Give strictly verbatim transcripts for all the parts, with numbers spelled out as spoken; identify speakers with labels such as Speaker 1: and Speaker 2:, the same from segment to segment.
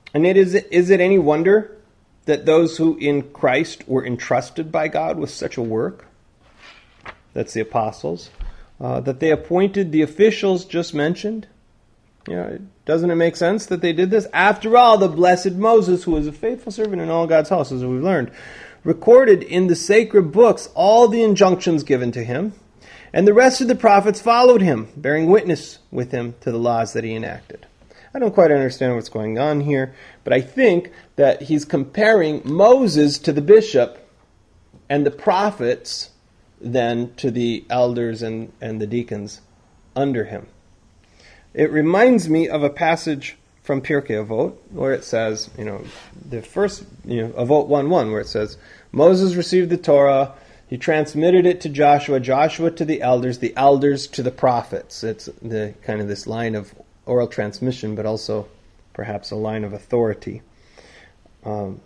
Speaker 1: And it is, is it any wonder that those who in Christ were entrusted by God with such a work, that's the apostles, uh, that they appointed the officials just mentioned? You know, doesn't it make sense that they did this? After all, the blessed Moses, who was a faithful servant in all God's house, as we've learned, recorded in the sacred books all the injunctions given to him, and the rest of the prophets followed him, bearing witness with him to the laws that he enacted. I don't quite understand what's going on here, but I think that he's comparing Moses to the bishop and the prophets then to the elders and, and the deacons under him. It reminds me of a passage from Pirkei Avot where it says, you know, the first, you know, Avot one one, where it says, Moses received the Torah, he transmitted it to Joshua, Joshua to the elders, the elders to the prophets. It's the kind of this line of oral transmission, but also perhaps a line of authority. Um,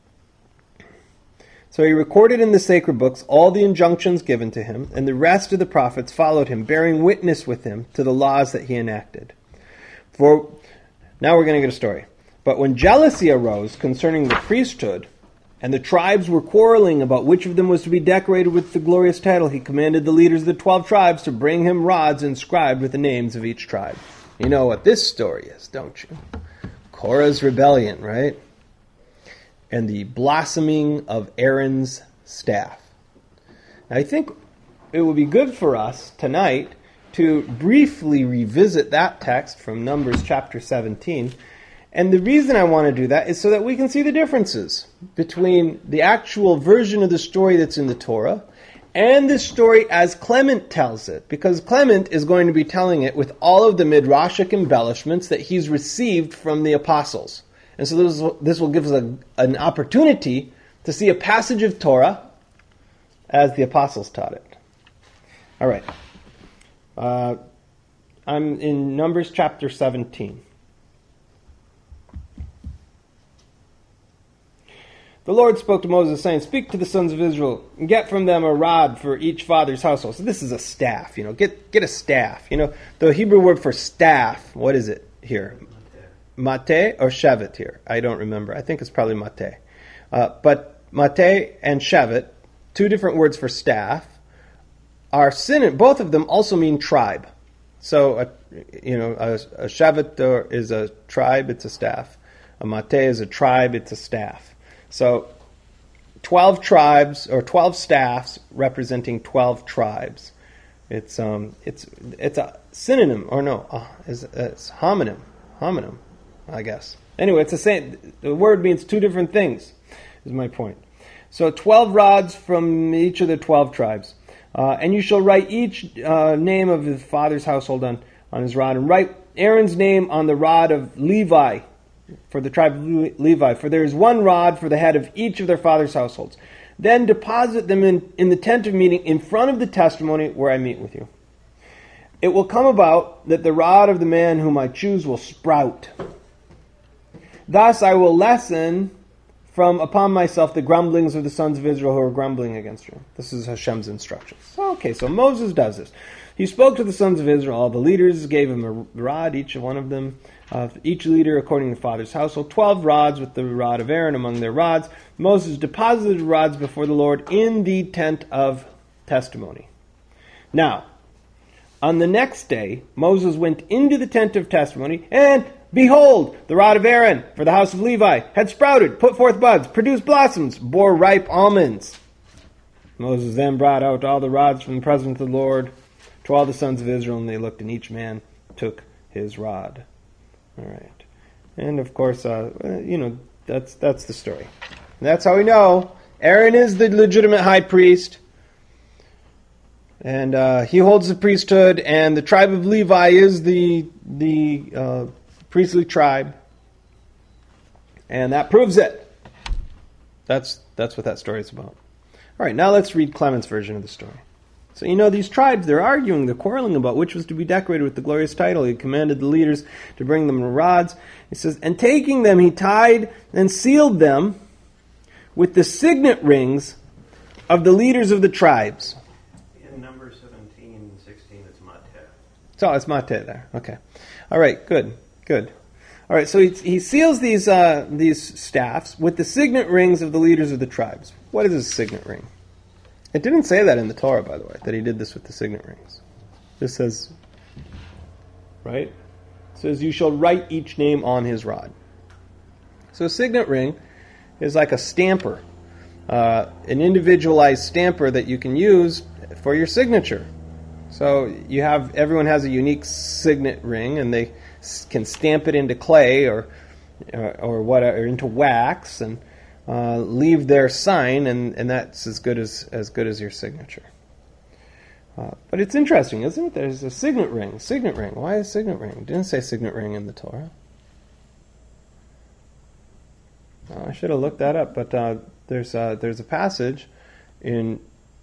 Speaker 1: so he recorded in the sacred books all the injunctions given to him, and the rest of the prophets followed him, bearing witness with him to the laws that he enacted. For now we're going to get a story. But when jealousy arose concerning the priesthood, and the tribes were quarreling about which of them was to be decorated with the glorious title, he commanded the leaders of the twelve tribes to bring him rods inscribed with the names of each tribe. You know what this story is, don't you? Korah's rebellion, right? And the blossoming of Aaron's staff. Now, I think it would be good for us tonight to briefly revisit that text from Numbers chapter seventeen. And the reason I want to do that is so that we can see the differences between the actual version of the story that's in the Torah and the story as Clement tells it, because Clement is going to be telling it with all of the midrashic embellishments that he's received from the apostles. And so this, this will give us a, an opportunity to see a passage of Torah as the apostles taught it. All right. Uh, I'm in Numbers chapter seventeen. The Lord spoke to Moses, saying, Speak to the sons of Israel, and get from them a rod for each father's household. So this is a staff, you know, get get a staff. You know, the Hebrew word for staff, what is it here? Mate or shevet here? I don't remember. I think it's probably mate. Uh, but mate and shevet, two different words for staff, are synonym. Both of them also mean tribe. So, a, you know, a, a shevet is a tribe, it's a staff. A mate is a tribe, it's a staff. So, twelve tribes or twelve staffs representing twelve tribes. It's um, it's it's a synonym or no, uh, it's, it's homonym, homonym, I guess. Anyway, it's the same. The word means two different things. Is my point. So, twelve rods from each of the twelve tribes, uh, and you shall write each uh, name of the father's household on on his rod, and write Aaron's name on the rod of Levi. For the tribe of Levi, for there is one rod for the head of each of their father's households. Then deposit them in, in the tent of meeting in front of the testimony where I meet with you. It will come about that the rod of the man whom I choose will sprout. Thus I will lessen from upon myself the grumblings of the sons of Israel who are grumbling against you. This is Hashem's instructions. Okay, so Moses does this. He spoke to the sons of Israel. All the leaders gave him a rod, each one of them. Uh, each leader according to the father's household, twelve rods with the rod of Aaron among their rods. Moses deposited rods before the Lord in the tent of testimony. Now, on the next day, Moses went into the tent of testimony, and behold, the rod of Aaron for the house of Levi had sprouted, put forth buds, produced blossoms, bore ripe almonds. Moses then brought out all the rods from the presence of the Lord to all the sons of Israel, and they looked, and each man took his rod. All right, and of course, uh, you know, that's that's the story. And that's how we know Aaron is the legitimate high priest, and uh, he holds the priesthood, and the tribe of Levi is the the uh, priestly tribe, and that proves it. That's that's what that story is about. All right, now let's read Clement's version of the story. So, you know, these tribes, they're arguing, they're quarreling about which was to be decorated with the glorious title. He commanded the leaders to bring them rods. He says, and taking them, he tied and sealed them with the signet rings of the leaders of the tribes.
Speaker 2: In Numbers seventeen, sixteen, it's Mateh.
Speaker 1: So, it's Mateh there. Okay. All right, good, good. All right, so he, he seals these uh, these staffs with the signet rings of the leaders of the tribes. What is a signet ring? It didn't say that in the Torah, by the way, that he did this with the signet rings. It says, right? It says, you shall write each name on his rod. So a signet ring is like a stamper, uh, an individualized stamper that you can use for your signature. So you have everyone has a unique signet ring, and they can stamp it into clay or or, or what or into wax and uh, leave their sign, and, and that's as good as as good as your signature. Uh, but it's interesting, isn't it? There's a signet ring. Signet ring. Why a signet ring? It didn't say signet ring in the Torah. Uh, I should have looked that up, but uh, there's uh, there's a passage in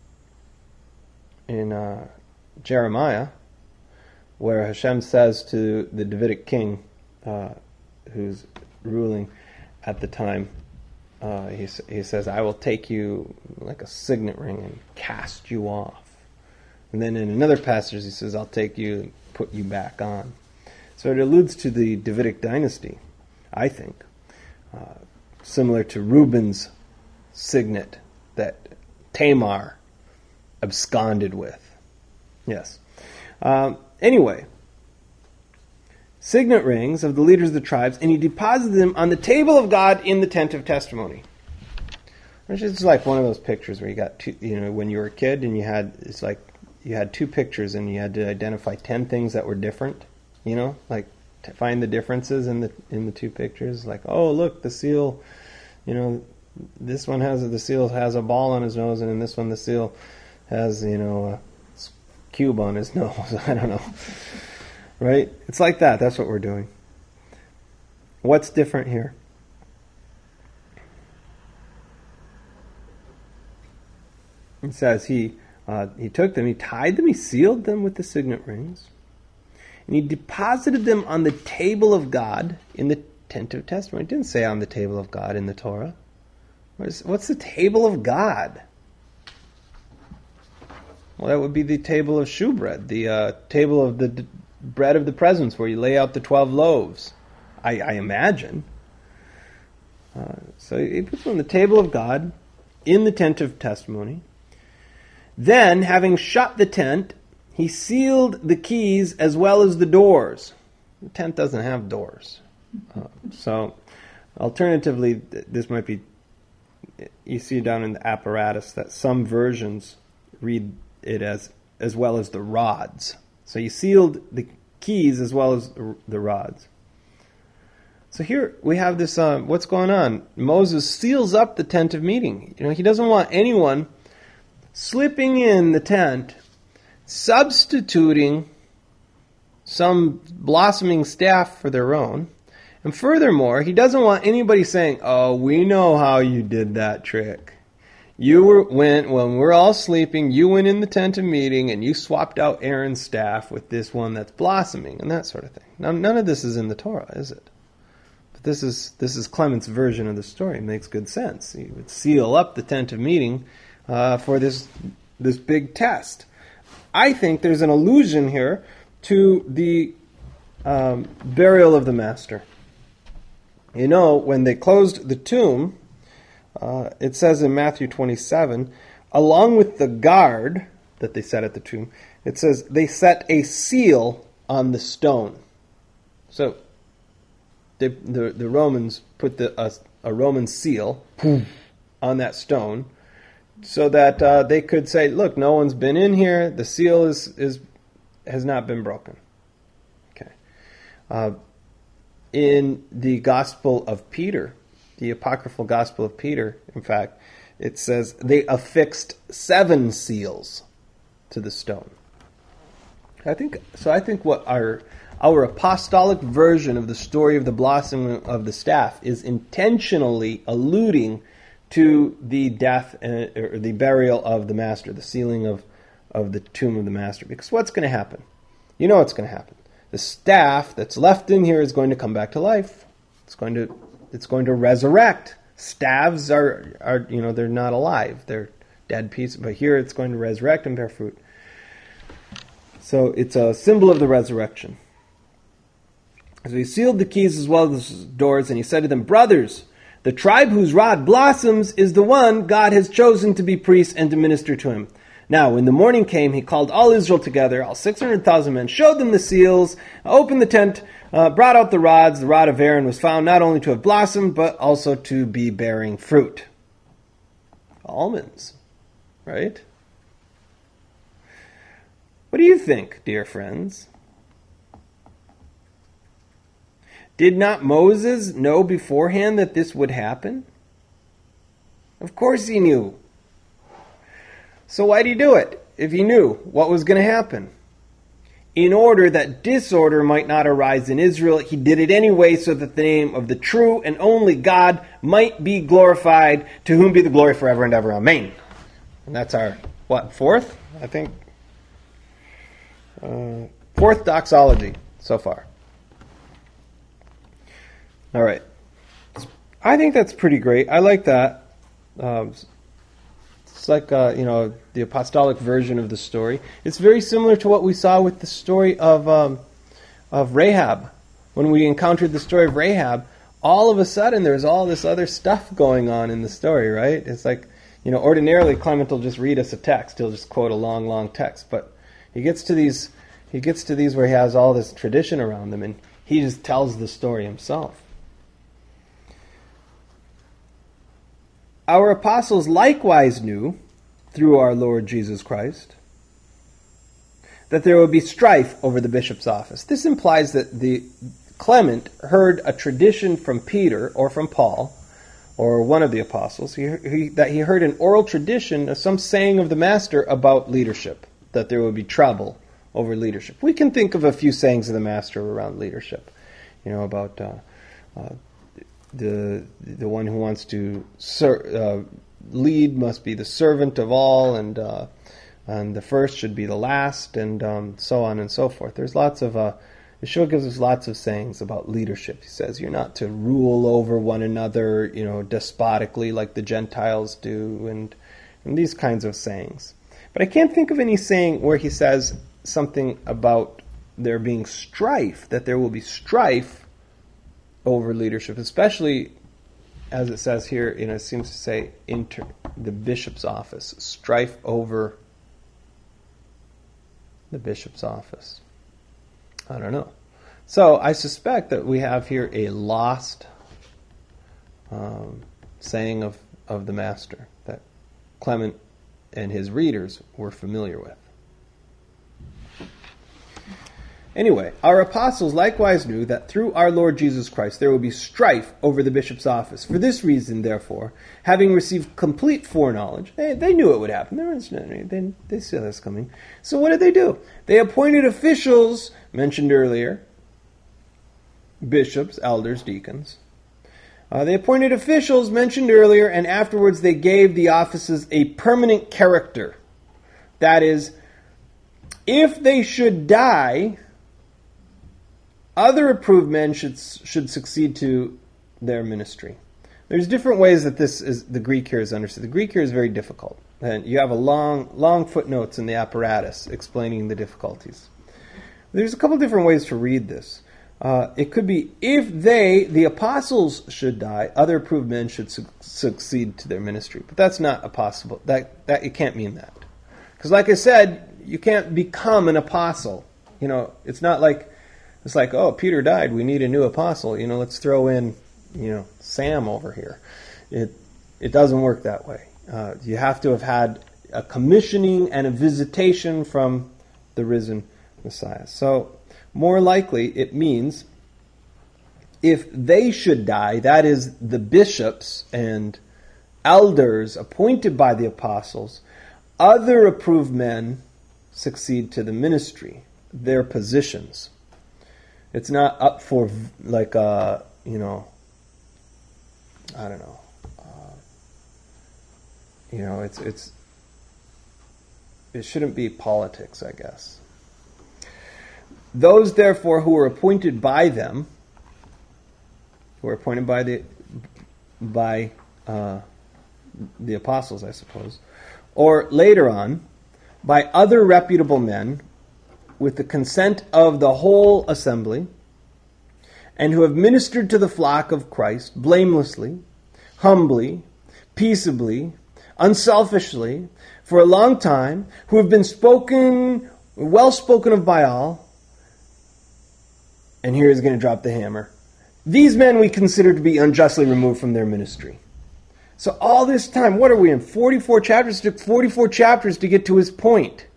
Speaker 1: in uh, Jeremiah where Hashem says to the Davidic king, uh, who's ruling at the time, uh, he he says, "I will take you like a signet ring and cast you off." And then in another passage he says, "I'll take you and put you back on." So it alludes to the Davidic dynasty, I think, uh, similar to Reuben's signet that Tamar absconded with. Yes. Um, anyway, signet rings of the leaders of the tribes, and he deposited them on the table of God in the tent of testimony. Which is like one of those pictures where you got two, you know, when you were a kid and you had, it's like you had two pictures and you had to identify ten things that were different, you know, like to find the differences in the in the two pictures. Like, oh, look, the seal, you know, this one has, the seal has a ball on his nose, and in this one the seal has, you know, a cube on his nose. I don't know. Right? It's like that. That's what we're doing. What's different here? It says he uh, he took them, he tied them, he sealed them with the signet rings, and he deposited them on the table of God in the tent of testimony. It didn't say on the table of God in the Torah. What's, what's the table of God? Well, that would be the table of shewbread, the uh, table of the d- bread of the presence, where you lay out the twelve loaves, I, I imagine. Uh, so he puts them on the table of God in the tent of testimony. Then, having shut the tent, he sealed the keys as well as the doors. The tent doesn't have doors. Uh, so, alternatively, this might be, you see down in the apparatus that some versions read it as as well as the rods. So you sealed the keys as well as the rods. So here we have this, uh, what's going on? Moses seals up the tent of meeting. You know, he doesn't want anyone slipping in the tent, substituting some blossoming staff for their own. And furthermore, he doesn't want anybody saying, "Oh, we know how you did that trick. You were, went, when we're all sleeping, you went in the tent of meeting and you swapped out Aaron's staff with this one that's blossoming," and that sort of thing. Now, none of this is in the Torah, is it? But this is this is Clement's version of the story. It makes good sense. He would seal up the tent of meeting uh, for this this big test. I think there's an allusion here to the um, burial of the Master. You know, when they closed the tomb, Uh, it says in Matthew twenty-seven, along with the guard that they set at the tomb, it says they set a seal on the stone. So they, the the Romans put the a, a Roman seal on that stone, so that uh, they could say, "Look, no one's been in here. The seal is is has not been broken." Okay. Uh, in the Gospel of Peter, the apocryphal Gospel of Peter, in fact, it says they affixed seven seals to the stone. I think so. I think what our our apostolic version of the story of the blossoming of the staff is intentionally alluding to the death and, or the burial of the Master, the sealing of of the tomb of the Master. Because what's going to happen? You know what's going to happen. The staff that's left in here is going to come back to life. It's going to It's going to resurrect. Staves are, are, you know, they're not alive. They're dead pieces. But here it's going to resurrect and bear fruit. So it's a symbol of the resurrection. So he sealed the keys as well as the doors, and he said to them, "Brothers, the tribe whose rod blossoms is the one God has chosen to be priests and to minister to him. Now, when the morning came, he called all Israel together, all six hundred thousand men, showed them the seals, opened the tent, uh, brought out the rods. The rod of Aaron was found not only to have blossomed, but also to be bearing fruit." Almonds, right? What do you think, dear friends? Did not Moses know beforehand that this would happen? Of course he knew. So why did he do it if he knew what was going to happen? In order that disorder might not arise in Israel, he did it anyway so that the name of the true and only God might be glorified, to whom be the glory forever and ever. Amen. And that's our, what, fourth, I think? Uh, fourth doxology so far. All right. I think that's pretty great. I like that. Um, it's like, uh, you know, the apostolic version of the story. It's very similar to what we saw with the story of um, of Rahab. When we encountered the story of Rahab, all of a sudden there's all this other stuff going on in the story, right? It's like, you know, ordinarily Clement will just read us a text. He'll just quote a long, long text. But he gets to these, he gets to these where he has all this tradition around them, and he just tells the story himself. Our apostles likewise knew, through our Lord Jesus Christ, that there would be strife over the bishop's office. This implies that the Clement heard a tradition from Peter or from Paul, or one of the apostles, he, he, that he heard an oral tradition of some saying of the Master about leadership, that there would be trouble over leadership. We can think of a few sayings of the Master around leadership, you know, about uh, uh, the the one who wants to ser- uh, lead must be the servant of all, and uh, and the first should be the last, and um, so on and so forth. There's lots of uh, Yeshua gives us lots of sayings about leadership. He says you're not to rule over one another, you know, despotically like the Gentiles do, and and these kinds of sayings. But I can't think of any saying where he says something about there being strife, that there will be strife over leadership, especially as it says here, you know, it seems to say inter, the bishop's office, strife over the bishop's office. I don't know. So I suspect that we have here a lost um, saying of, of the Master that Clement and his readers were familiar with. Anyway, our apostles likewise knew that through our Lord Jesus Christ there would be strife over the bishop's office. For this reason, therefore, having received complete foreknowledge, they, they knew it would happen. There was no, they, they saw this coming. So what did they do? They appointed officials, mentioned earlier, bishops, elders, deacons. Uh, they appointed officials, mentioned earlier, and afterwards they gave the offices a permanent character. That is, if they should die, other approved men should should succeed to their ministry. There's different ways that this is the Greek here is understood. The Greek here is very difficult, and you have a long, long footnotes in the apparatus explaining the difficulties. There's a couple different ways to read this. Uh, it could be if they, the apostles, should die, other approved men should su- succeed to their ministry. But that's not a possible. That that it can't mean that, because like I said, you can't become an apostle. You know, it's not like. It's like, oh, Peter died, we need a new apostle. You know, let's throw in, you know, Sam over here. It it doesn't work that way. Uh, you have to have had a commissioning and a visitation from the risen Messiah. So, more likely, it means if they should die, that is, the bishops and elders appointed by the apostles, other approved men succeed to the ministry, their positions. It's not up for, like, uh, you know, I don't know. Uh, you know, it's it's it shouldn't be politics, I guess. Those, therefore, who were appointed by them, who were appointed by the by uh, the apostles, I suppose, or later on, by other reputable men, with the consent of the whole assembly, and who have ministered to the flock of Christ blamelessly, humbly, peaceably, unselfishly, for a long time, who have been spoken, well spoken of by all. And here he's going to drop the hammer. These men we consider to be unjustly removed from their ministry. So all this time, what are we in? forty-four chapters? It took forty-four chapters to get to his point.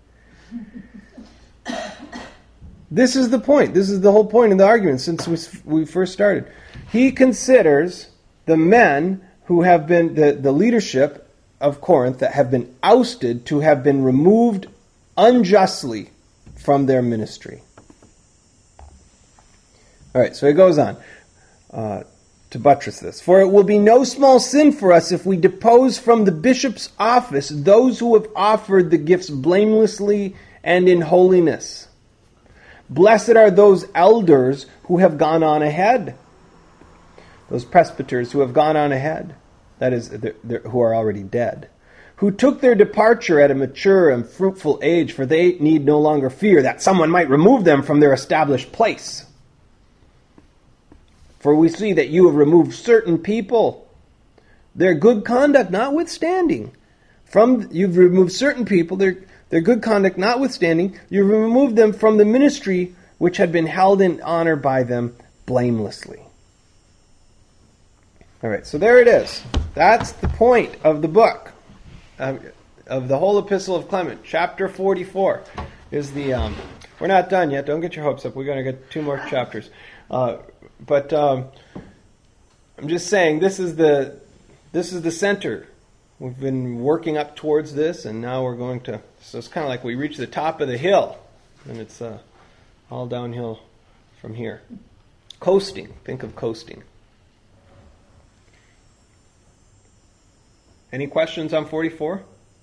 Speaker 1: This is the point. This is the whole point of the argument since we, we first started. He considers the men who have been, the, the leadership of Corinth that have been ousted to have been removed unjustly from their ministry. All right, so he goes on uh, to buttress this. For it will be no small sin for us if we depose from the bishop's office those who have offered the gifts blamelessly and in holiness. Blessed are those elders who have gone on ahead. Those presbyters who have gone on ahead. That is, they're, they're, who are already dead. Who took their departure at a mature and fruitful age, for they need no longer fear that someone might remove them from their established place. For we see that you have removed certain people, their good conduct notwithstanding. From you've removed certain people, their their good conduct notwithstanding, you've removed them from the ministry which had been held in honor by them blamelessly. All right, so there it is. That's the point of the book, um, of the whole epistle of Clement. Chapter forty-four is the. Um, we're not done yet. Don't get your hopes up. We're going to get two more chapters. Uh, But um, I'm just saying this is the this is the center. We've been working up towards this, and now we're going to. So it's kind of like we reach the top of the hill, and it's uh, all downhill from here. Coasting. Think of coasting. Any questions on forty-four?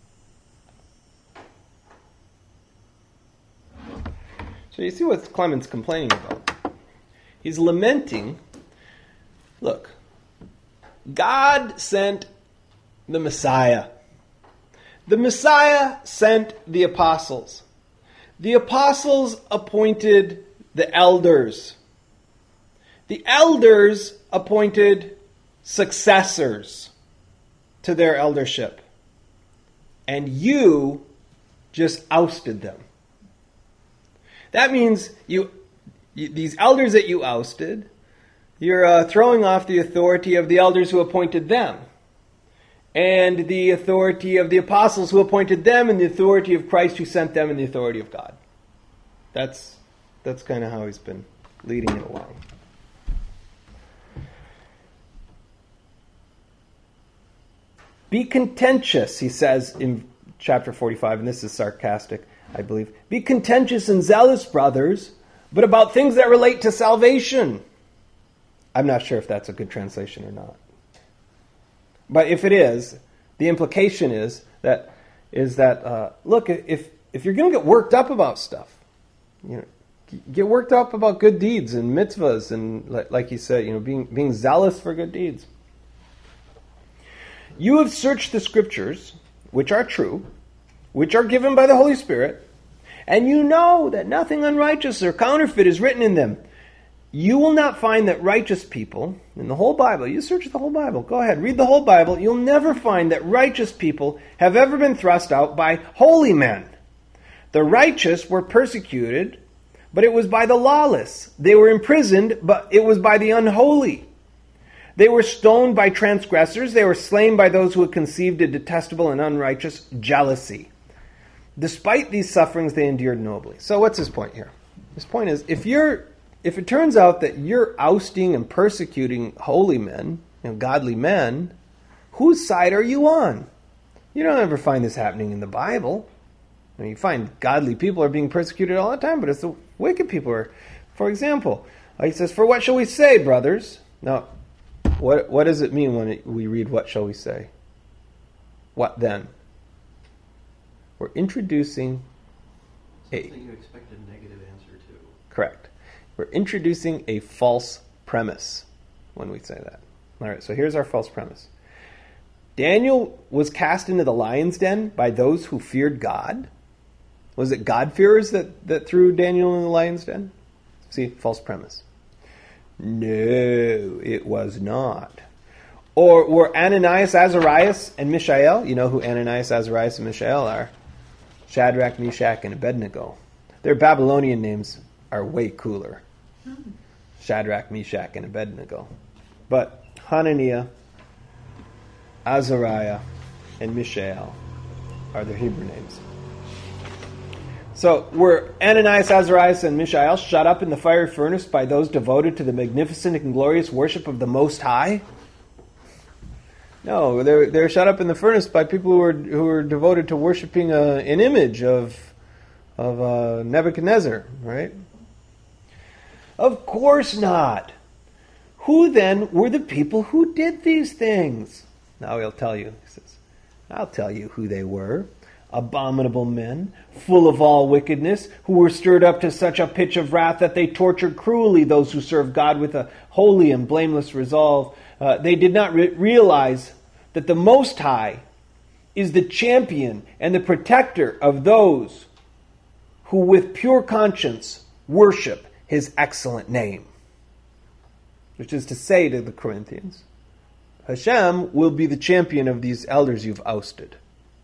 Speaker 1: So you see what Clement's complaining about. He's lamenting, look, God sent the Messiah. The Messiah sent the apostles. The apostles appointed the elders. The elders appointed successors to their eldership. And you just ousted them. That means you... These elders that you ousted, you're uh, throwing off the authority of the elders who appointed them, and the authority of the apostles who appointed them, and the authority of Christ who sent them, and the authority of God. That's that's kind of how he's been leading it along. Be contentious, he says in chapter forty-five, and this is sarcastic, I believe. Be contentious and zealous, brothers, but about things that relate to salvation. I'm not sure if that's a good translation or not. But if it is, the implication is that is that uh, look, if if you're going to get worked up about stuff, you know, get worked up about good deeds and mitzvahs, and like, like you said, you know, being being zealous for good deeds. You have searched the scriptures, which are true, which are given by the Holy Spirit. And you know that nothing unrighteous or counterfeit is written in them. You will not find that righteous people, in the whole Bible, you search the whole Bible, go ahead, read the whole Bible, you'll never find that righteous people have ever been thrust out by holy men. The righteous were persecuted, but it was by the lawless. They were imprisoned, but it was by the unholy. They were stoned by transgressors. They were slain by those who had conceived a detestable and unrighteous jealousy. Despite these sufferings, they endured nobly. So what's his point here? His point is, if you're, if it turns out that you're ousting and persecuting holy men, you know, godly men, whose side are you on? You don't ever find this happening in the Bible. I mean, you find godly people are being persecuted all the time, but it's the wicked people who are. For example, he says, "For what shall we say, brothers?" Now, what what does it mean when it, we read, "What shall we say"? What then? We're introducing a...
Speaker 2: Something you expect a negative answer to.
Speaker 1: Correct. We're introducing a false premise when we say that. All right, so here's our false premise. Daniel was cast into the lion's den by those who feared God. Was it God-fearers that, that threw Daniel in the lion's den? See, false premise. No, it was not. Or were Ananias, Azarias, and Mishael? You know who Ananias, Azarias, and Mishael are. Shadrach, Meshach, and Abednego. Their Babylonian names are way cooler. Mm-hmm. Shadrach, Meshach, and Abednego. But Hananiah, Azariah, and Mishael are their Hebrew names. So, were Ananias, Azarias, and Mishael shut up in the fiery furnace by those devoted to the magnificent and glorious worship of the Most High? No, they're they're shut up in the furnace by people who are who are devoted to worshiping a, an image of of uh, Nebuchadnezzar, right? Of course not. Who then were the people who did these things? Now he'll tell you. He says, "I'll tell you who they were. Abominable men, full of all wickedness, who were stirred up to such a pitch of wrath that they tortured cruelly those who serve God with a holy and blameless resolve. Uh, they did not re- realize that the Most High is the champion and the protector of those who with pure conscience worship His excellent name." Which is to say to the Corinthians, Hashem will be the champion of these elders you've ousted.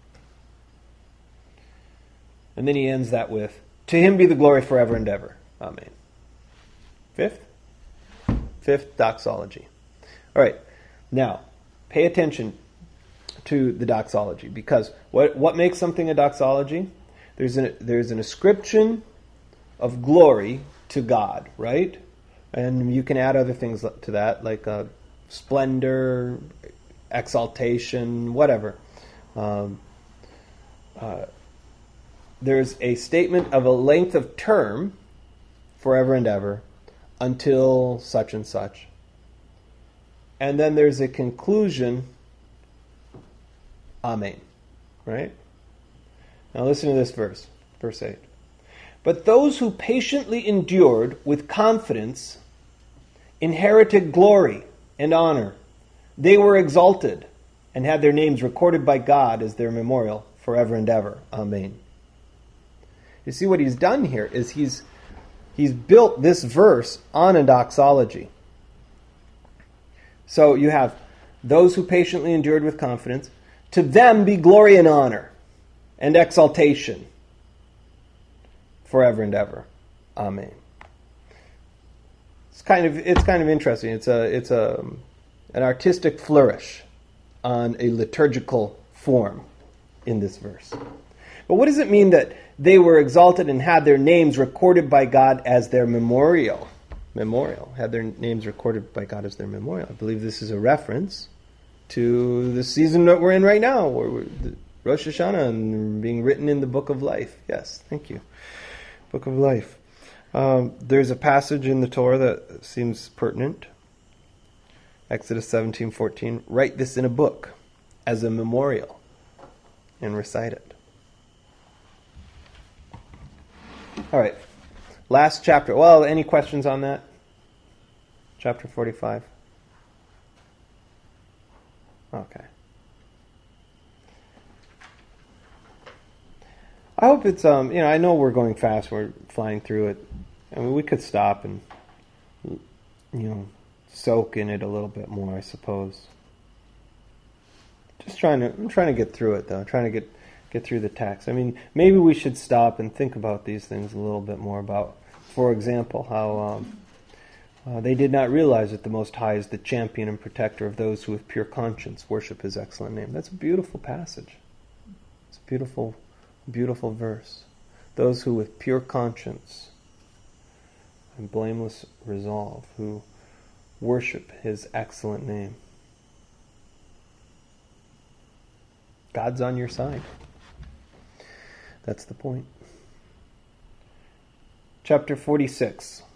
Speaker 1: And then he ends that with, "To Him be the glory forever and ever. Amen." Fifth? Fifth doxology. All right. Now, pay attention to the doxology, because what what makes something a doxology? There's an there's an ascription of glory to God, right? And you can add other things to that, like uh, splendor, exaltation, whatever. Um, uh, there's a statement of a length of term, forever and ever, until such and such. And then there's a conclusion, Amen. Right? Now listen to this verse, verse eight. "But those who patiently endured with confidence inherited glory and honor. They were exalted and had their names recorded by God as their memorial forever and ever. Amen." You see, what he's done here is he's he's built this verse on a doxology. So you have those who patiently endured with confidence. To them be glory and honor and exaltation forever and ever. Amen. It's kind of it's kind of interesting. It's a it's a an artistic flourish on a liturgical form in this verse. But what does it mean that they were exalted and had their names recorded by God as their memorial? Memorial. Had their names recorded by God as their memorial. I believe this is a reference to the season that we're in right now, where we're, the Rosh Hashanah and being written in the Book of Life. Yes, thank you. Book of Life. Um, there's a passage in the Torah that seems pertinent. Exodus seventeen fourteen. "Write this in a book as a memorial and recite it." All right. Last chapter. Well, any questions on that? Chapter forty-five. Okay. I hope it's, um, you know, I know we're going fast. We're flying through it. I mean, we could stop and, you know, soak in it a little bit more, I suppose. Just trying to, I'm trying to get through it, though. I'm trying to get, get through the text. I mean, maybe we should stop and think about these things a little bit more about, for example, how um, uh, they did not realize that the Most High is the champion and protector of those who with pure conscience worship His excellent name. That's a beautiful passage. It's a beautiful, beautiful verse. Those who with pure conscience and blameless resolve, who worship His excellent name. God's on your side. That's the point. Chapter forty-six.